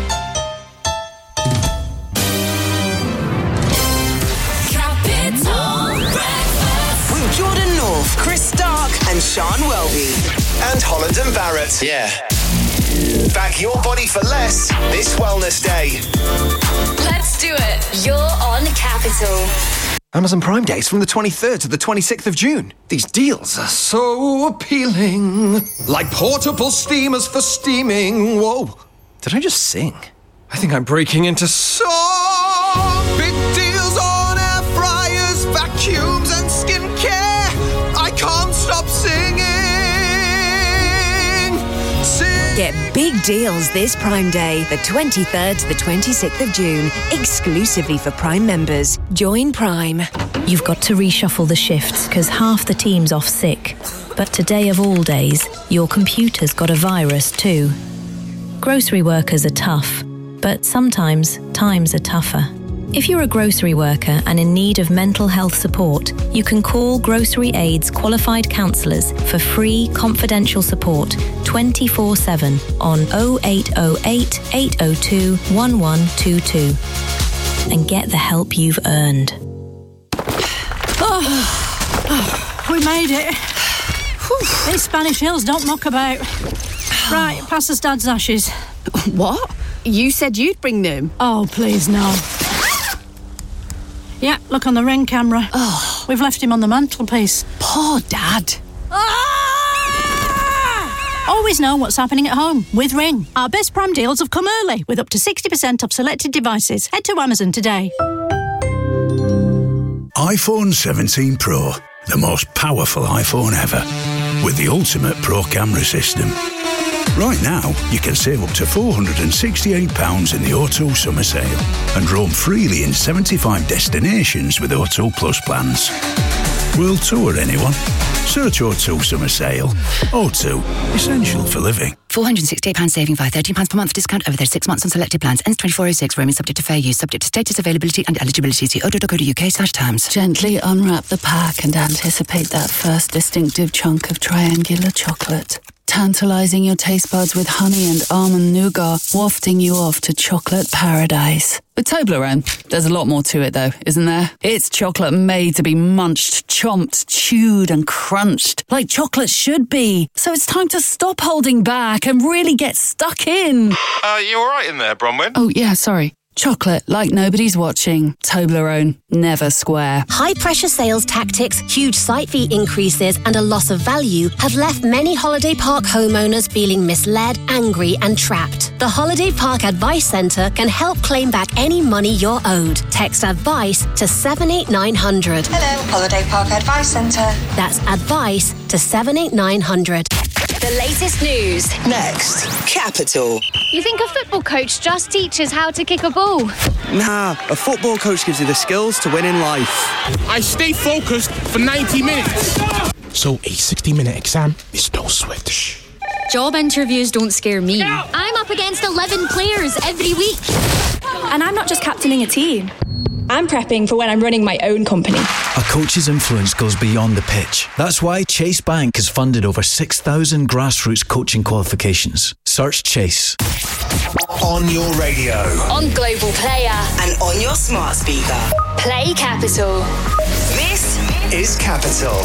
With Jordan North, Chris Stark, and Sean Welby. And Holland and Barrett. Yeah. Back your body for less this Wellness Day. Let's do it. You're on Capital. Amazon Prime Days from the 23rd to the 26th of June. These deals are so appealing. Like portable steamers for steaming. Whoa. Did I just sing? I think I'm breaking into song. Big deals on air fryers, vacuums and skincare. I can't stop singing. Get big deals this Prime Day, the 23rd to the 26th of June, exclusively for Prime members. Join Prime. You've got to reshuffle the shifts because half the team's off sick. But today of all days, your computer's got a virus too. Grocery workers are tough, but sometimes times are tougher. If you're a grocery worker and in need of mental health support, you can call Grocery Aid's qualified counsellors for free confidential support 24/7 on 0808 802 1122 and get the help you've earned. We made it. These Spanish hills don't muck about. Right, pass us Dad's ashes. What? You said you'd bring them? Oh, please, no. Yeah, look on the ring camera. Oh. We've left him on the mantelpiece. Poor Dad. Always know what's happening at home with Ring. Our best Prime deals have come early with up to 60% off selected devices. Head to Amazon today. iPhone 17 Pro, the most powerful iPhone ever, with the ultimate pro camera system. Right now, you can save up to £468 in the O2 summer sale and roam freely in 75 destinations with O2 Plus plans. World tour, anyone? Search O2 summer sale. O2, essential for living. £468 saving via £13 per month discount over 36 months on selected plans. Ends 24/06. Roaming subject to fair use. Subject to status, availability and eligibility. See o2.co.uk/terms. Gently unwrap the pack and anticipate that first distinctive chunk of triangular chocolate. Tantalizing your taste buds with honey and almond nougat, wafting you off to chocolate paradise. With Toblerone, there's a lot more to it though, isn't there? It's chocolate made to be munched, chomped, chewed and crunched, like chocolate should be. So it's time to stop holding back and really get stuck in. You alright in there, Bronwyn? Oh yeah, sorry. Chocolate like nobody's watching. Toblerone, never square. High-pressure sales tactics, huge site fee increases and a loss of value have left many Holiday Park homeowners feeling misled, angry and trapped. The Holiday Park Advice Centre can help claim back any money you're owed. Text ADVICE to 78900. Hello, Holiday Park Advice Centre. That's ADVICE to 78900. The latest news. Next, Capital. You think a football coach just teaches how to kick a ball? Nah, a football coach gives you the skills to win in life. I stay focused for 90 minutes. So a 60-minute exam is no sweat. Job interviews don't scare me. I'm up against 11 players every week. And I'm not just captaining a team. I'm prepping for when I'm running my own company. A coach's influence goes beyond the pitch. That's why Chase Bank has funded over 6,000 grassroots coaching qualifications. Search Chase. On your radio. On Global Player. And on your smart speaker. Play Capital. This is Capital.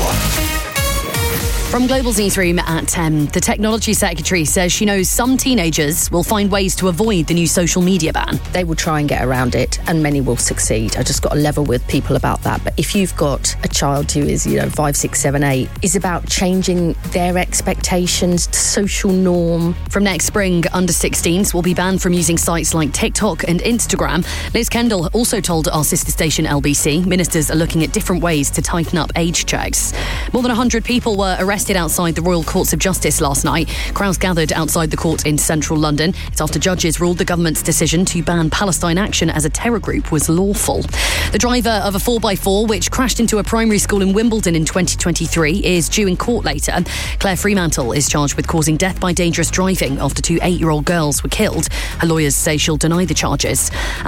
From Global's newsroom at 10, the Technology Secretary says she knows some teenagers will find ways to avoid the new social media ban. They will try and get around it, and many will succeed. I just got to level with people about that. But if you've got a child who is, 5, 6, 7, 8, it's about changing their expectations, social norm. From next spring, under 16s will be banned from using sites like TikTok and Instagram. Liz Kendall also told our sister station LBC ministers are looking at different ways to tighten up age checks. More than 100 people were arrested outside the Royal Courts of Justice last night. Crowds gathered outside the court in central London. It's after judges ruled the government's decision to ban Palestine Action as a terror group was lawful. The driver of a 4x4 which crashed into a primary school in Wimbledon in 2023 is due in court later. Claire Fremantle is charged with causing death by dangerous driving after 2 8-year-old girls were killed. Her lawyers say she'll deny the charges.